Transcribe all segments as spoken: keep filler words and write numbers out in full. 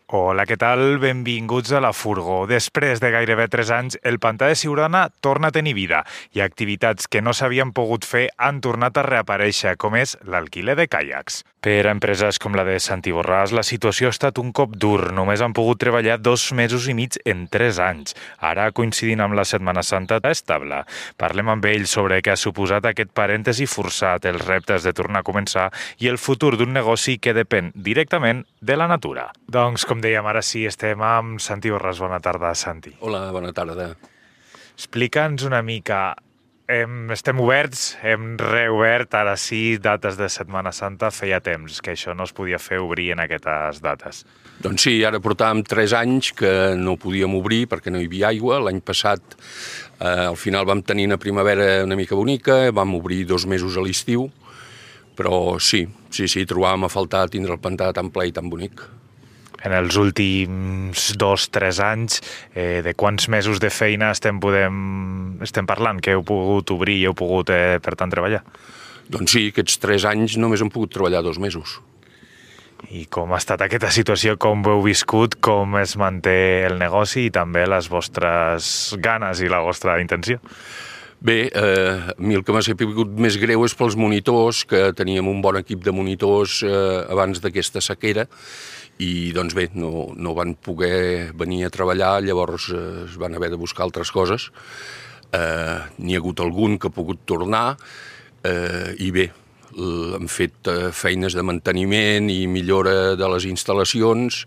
Hola, què tal? Benvinguts a La Furgó. Després de gairebé tres anys, el pantà de Siurana torna a tenir vida i activitats que no s'havien pogut fer han tornat a reaparèixer, com és l'alquiler de caiacs. Per a empreses com la de Santi Borràs, la situació ha estat un cop dur. Només han pogut treballar dos mesos i mig en tres anys. Ara, coincidint amb la Setmana Santa, està estable. Parlem amb ell sobre què ha suposat aquest parèntesi forçat, els reptes de tornar a començar i el futur d'un negoci que depèn directament de la natura. Doncs, com dèiem, ara sí, estem amb Santi Borràs. Bona tarda, Santi. Hola, bona tarda. Explica'ns una mica. Hem, estem oberts, hem reobert, ara sí, dates de Setmana Santa. Feia temps que això no es podia fer obrir en aquestes dates. Doncs sí, ara portàvem tres anys que no podíem obrir perquè no hi havia aigua. L'any passat, eh, al final vam tenir una primavera una mica bonica, vam obrir dos mesos a l'estiu, però sí, sí, sí, trobàvem a faltar tindre el pantà tan ple i tan bonic. En els últims dos, tres anys, eh, de quants mesos de feina estem, podem, estem parlant? Que heu pogut obrir i heu pogut, eh, per tant, treballar? Doncs sí, aquests tres anys només hem pogut treballar dos mesos. I com ha estat aquesta situació? Com ho heu viscut? Com es manté el negoci i també les vostres ganes i la vostra intenció? Bé, eh, a mi el que m'ha sigut més greu és pels monitors, que teníem un bon equip de monitors eh, abans d'aquesta sequera, i doncs bé, no, no van poder venir a treballar, llavors eh, es van haver de buscar altres coses. Eh, N'hi ha hagut algun que ha pogut tornar, eh, i bé, hem fet eh, feines de manteniment i millora de les instal·lacions,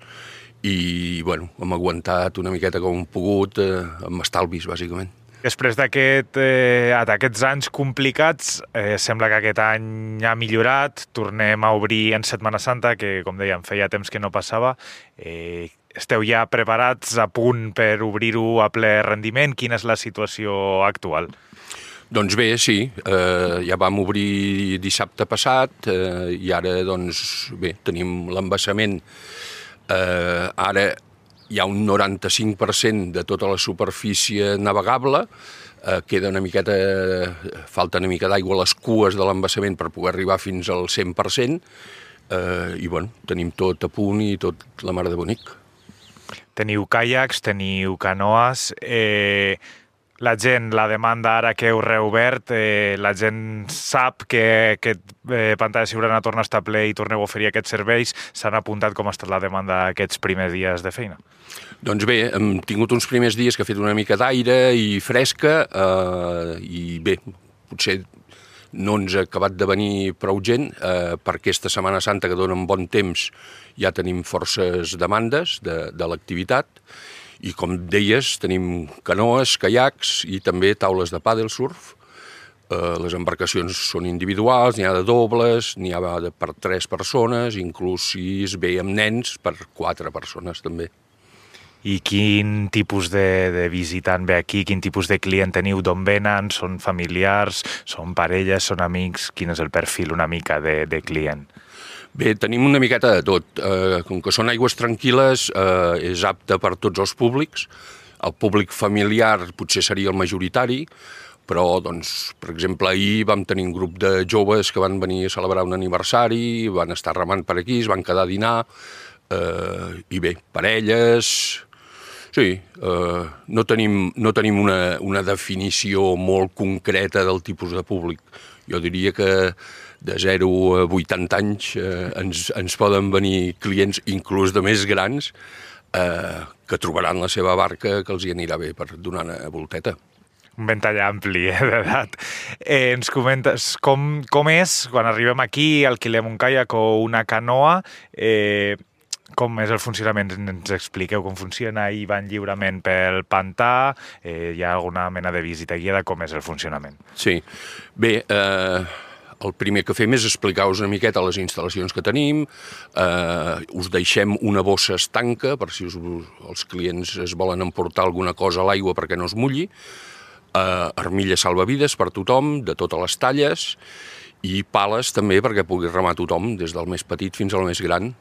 i bueno, hem aguantat una miqueta com hem pogut, eh, amb estalvis, bàsicament. Després d'aquest, eh, d'aquests anys complicats, eh, sembla que aquest any ha millorat, tornem a obrir en Setmana Santa, que, com dèiem, feia temps que no passava. Eh, esteu ja preparats, a punt per obrir-ho a ple rendiment? Quina és la situació actual? Doncs bé, sí, eh, ja vam obrir dissabte passat, eh, i ara, doncs, bé, tenim l'embassament. Eh, ara hi ha un noranta-cinc per cent de tota la superfície navegable, eh, queda una miqueta, falta una mica d'aigua a les cues de l'embassament per poder arribar fins al cent per cent, eh, i bueno, tenim tot a punt i tot la mar de bonic. Teniu caiacs, teniu canoes, eh, la gent, la demanda ara que heu reobert, eh, la gent sap que aquest eh, pantà de Siurana torna a estar ple i torneu a oferir aquests serveis. S'han apuntat com ha estat la demanda aquests primers dies de feina? Doncs bé, hem tingut uns primers dies que ha fet una mica d'aire i fresca, eh, i bé, potser no ens ha acabat de venir prou gent, eh, per aquesta Setmana Santa que dona un bon temps ja tenim forces demandes de, de l'activitat, i com deies, tenim canoes, caiacs i també taules de pàdel surf. Eh, les embarcacions són individuals, n'hi ha de dobles, n'hi ha de per tres persones, inclús si es ve amb nens, per quatre persones també. I quin tipus de, de visitant ve aquí? Quin tipus de client teniu? D'on venen? Són familiars? Són parelles? Són amics? Quin és el perfil una mica de, de client? Bé, tenim una miqueta de tot. Eh, com que són aigües tranquil·les, eh, és apte per tots els públics. El públic familiar potser seria el majoritari, però, doncs, per exemple, ahir vam tenir un grup de joves que van venir a celebrar un aniversari, van estar remant per aquí, es van quedar a dinar, eh, i bé, parelles. Sí, eh, no tenim, no tenim una, una definició molt concreta del tipus de públic. Jo diria que de zero a vuitanta anys eh, ens, ens poden venir clients, inclús de més grans, eh, que trobaran la seva barca que els hi anirà bé per donar una volteta. Un ventall ampli, eh, d'edat. Eh, ens comentes com, com és, quan arribem aquí, alquilem un caiac o una canoa, eh, com és el funcionament? Ens expliqueu com funciona? I van lliurement pel pantà? Eh, hi ha alguna mena de visita guiada? Com és el funcionament? Sí, bé, eh, el primer que fem és explicar-vos una miqueta les instal·lacions que tenim, eh, us deixem una bossa estanca per si us, els clients es volen emportar alguna cosa a l'aigua perquè no es mulli, eh, armilles salvavides per tothom, de totes les talles, i pales també perquè pugui remar tothom, des del més petit fins al més gran.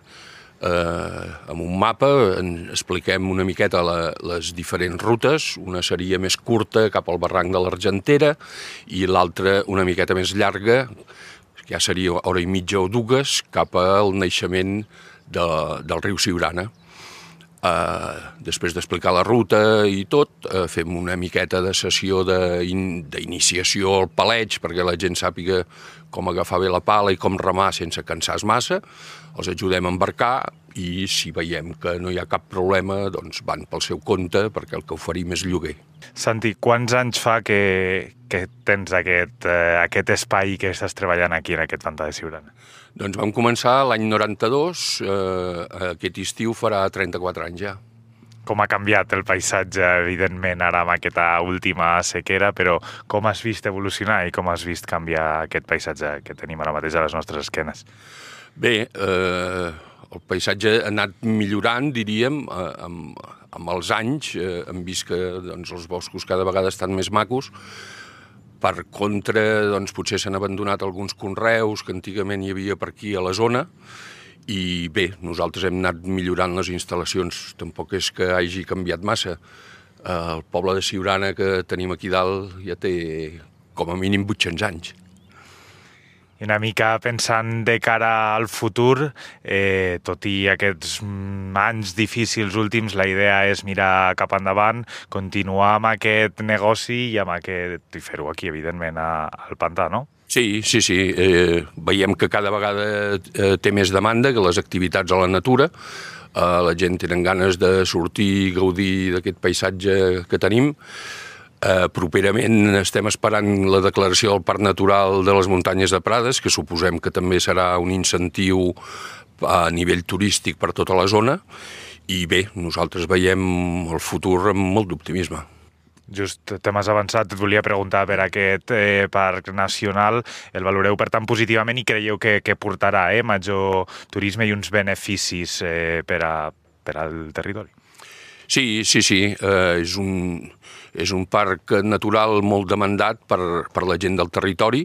Eh, amb un mapa en expliquem una miqueta la, les diferents rutes. Una seria més curta cap al barranc de l'Argentera i l'altra una miqueta més llarga, ja seria hora i mitja o dues, cap al naixement de, del riu Siurana. Uh, després d'explicar la ruta i tot, uh, fem una miqueta de sessió d'iniciació al paleig perquè la gent sàpiga com agafar bé la pala i com remar sense cansar-se massa, els ajudem a embarcar i si veiem que no hi ha cap problema, doncs van pel seu compte perquè el que oferim és lloguer. Santi, quants anys fa que, que tens aquest, eh, aquest espai que estàs treballant aquí en aquest pantà de Siurana? Doncs vam començar l'any noranta-dos, eh, aquest estiu farà trenta-quatre anys ja. Com ha canviat el paisatge, evidentment, ara amb aquesta última sequera, però com has vist evolucionar i com has vist canviar aquest paisatge que tenim ara mateix a les nostres esquenes? Bé, eh, el paisatge ha anat millorant, diríem, eh, amb, amb els anys. Eh, hem vist que doncs, els boscos cada vegada estan més macos. Per contra, doncs, potser s'han abandonat alguns conreus que antigament hi havia per aquí a la zona i bé, nosaltres hem anat millorant les instal·lacions, tampoc és que hagi canviat massa. El poble de Siurana que tenim aquí dalt ja té com a mínim vuit-cents anys. I una mica pensant de cara al futur, eh, tot i aquests anys difícils últims, la idea és mirar cap endavant, continuar amb aquest negoci i amb aquest, i fer-ho aquí, evidentment, a, al pantà, no? Sí, sí, sí. Eh, veiem que cada vegada eh, té més demanda que les activitats a la natura. Eh, la gent tenen ganes de sortir i gaudir d'aquest paisatge que tenim. Eh, properament estem esperant la declaració del Parc Natural de les Muntanyes de Prades, que suposem que també serà un incentiu a nivell turístic per tota la zona. I bé, nosaltres veiem el futur amb molt d'optimisme. Just temes avançat, et volia preguntar per aquest eh, parc nacional, el valoreu per tant positivament i creieu que, que portarà eh, major turisme i uns beneficis eh, per, a, per al territori? Sí, sí, sí. Eh, és, un, és un parc natural molt demandat per, per la gent del territori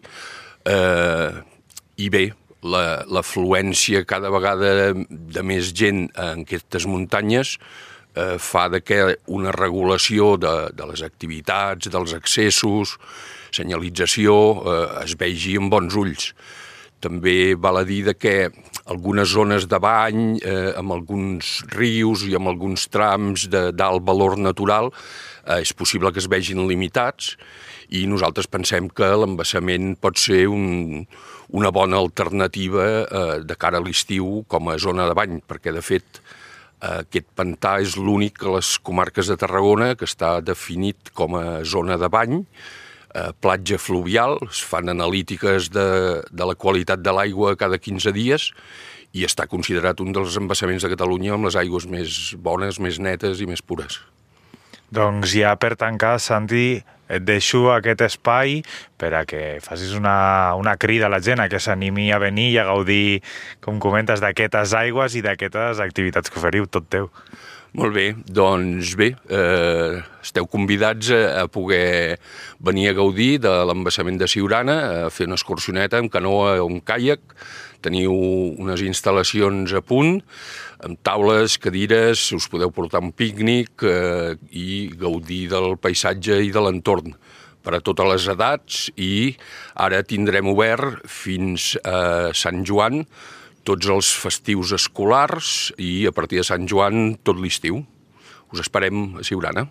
eh, i bé, l'afluència cada vegada de més gent en aquestes muntanyes eh, fa de que una regulació de, de les activitats, dels accessos, senyalització, eh, es vegi amb bons ulls. També val a dir que algunes zones de bany, eh, amb alguns rius i amb alguns trams d'alt valor natural, eh, és possible que es vegin limitats i nosaltres pensem que l'embassament pot ser un, una bona alternativa eh, de cara a l'estiu com a zona de bany, perquè de fet eh, aquest pantà és l'únic a les comarques de Tarragona que està definit com a zona de bany, eh, platja fluvial, es fan analítiques de, de la qualitat de l'aigua cada quinze dies i està considerat un dels embassaments de Catalunya amb les aigües més bones, més netes i més pures. Doncs ja per tancar, Santi, et deixo aquest espai per a que facis una, una crida a la gent a que s'animi a venir i a gaudir, com comentes, d'aquestes aigües i d'aquestes activitats que oferiu, tot teu. Molt bé, doncs bé, eh, esteu convidats a, a poder venir a gaudir de l'embassament de Siurana, a fer una excursioneta amb canoa o un caiac. Teniu unes instal·lacions a punt, amb taules, cadires, us podeu portar un pícnic eh, i gaudir del paisatge i de l'entorn per a totes les edats i ara tindrem obert fins a Sant Joan tots els festius escolars i a partir de Sant Joan tot l'estiu. Us esperem a Siurana.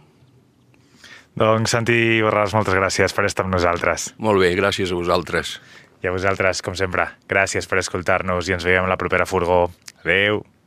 Doncs Santi Borràs, moltes gràcies per estar amb nosaltres. Molt bé, gràcies a vosaltres. I a vosaltres, com sempre, gràcies per escoltar-nos i ens veiem a la propera furgó. Adéu!